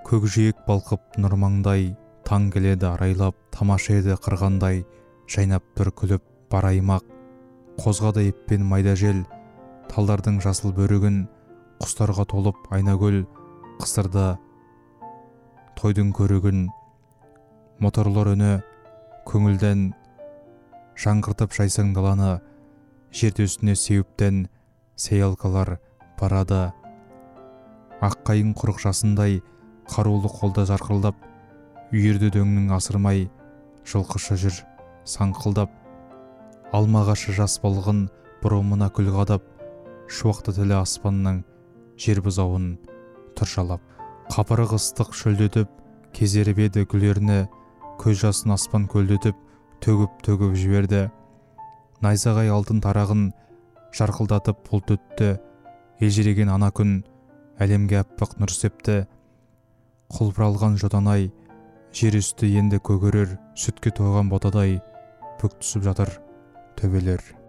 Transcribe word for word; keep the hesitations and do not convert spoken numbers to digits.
Көкжиек балқып нұрмаңдай, таң келеді арайлап, тамаша еді қырғандай, жайнап тұр күліп бар аймақ. Қозғады еппен майда жел, талдардың жасыл бөрігін, құстарға толып айнагүл, қыстырды тойдың көрігін. Моторлар үні көңілден жаңғыртып жайсаң даланы, жерді үстіне сеуіптен сейалкалар барады. Аққайың құрық жасындай қарулы қолда жарқылдап, үйірді дөңнің асырмай жылқышы жүр саңқылдап. Алмағашы жас балғын бұрымына күл қадап, шуақты тілі аспанның жер бұзауын тұржалап. Қапырық ыстық шөлдетіп кезеріп еді гүлеріне, көз жасын аспан көлдетіп төгіп-төгіп жіберді. Найзағай алтын тарағын жарқылдатып бұлт өтті, елжіреген ана күн әлемге аппақ нұр септі. Құлпыралған жотанай жер үсті енді көгерер, сүтке тойған ботадай бүк түсіп жатыр төбелер.